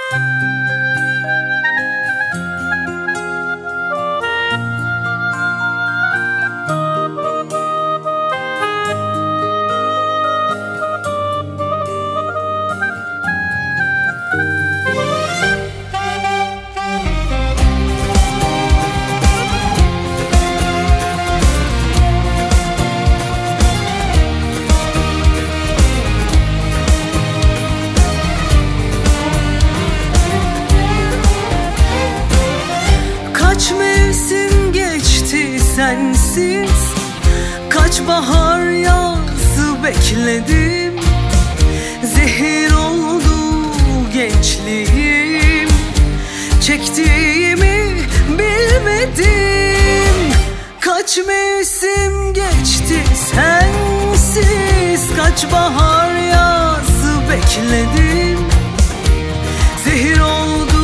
Kaç mevsim geçti sensiz, kaç bahar yaz bekledim. Zehir oldu gençliğim, çektiğimi bilmedim. Kaç mevsim geçti sensiz, kaç bahar yaz bekledim. Zehir oldu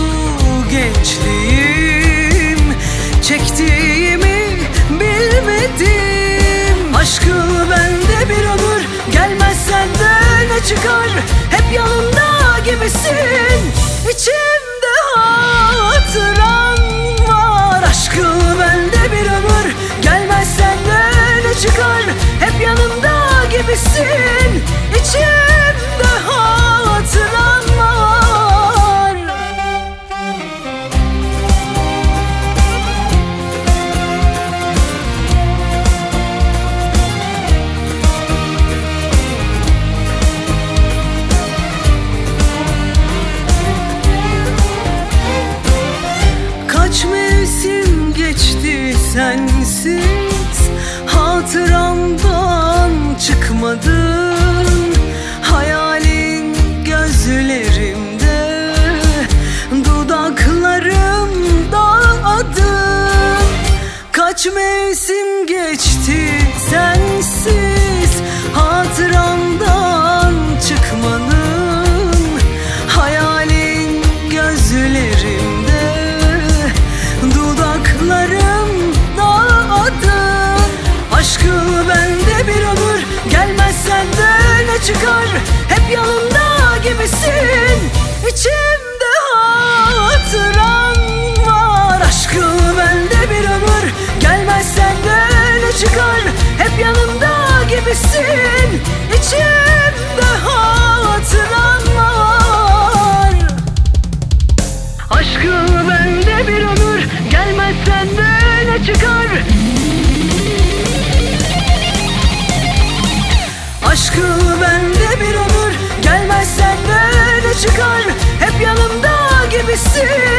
gençliğim, çektiğimi bilmedim. Aşkı bende bir ömür, gelmezsen de ne çıkar? Hep yanımda gibisin, içimde hatıran var. Aşkı bende bir ömür, gelmezsen de ne çıkar? Hep yanımda gibisin, içimde hatıran var. Kaç mevsim geçti sensiz, hatıramdan çıkmadın. Hayalin gözlerimde, dudaklarımda adın. Kaç mevsim geçti sensiz, hatıramdan çıkmadın. Hayalin gözlerimde, dudaklarımda adın. Aşkı bende bir ömür, gelmezsen de ne çıkar? Hep yanımda gibisin, içimde hatıran var. Aşkı bende bir ömür, gelmezsen de ne çıkar? Hep yanımda gibisin, içimde hatıran var. Aşkı bende bir ömür, gelmezsen de ne çıkar? Aşkı bende bir ömür, gelmezsen de ne çıkar? Hep yanımda gibisin,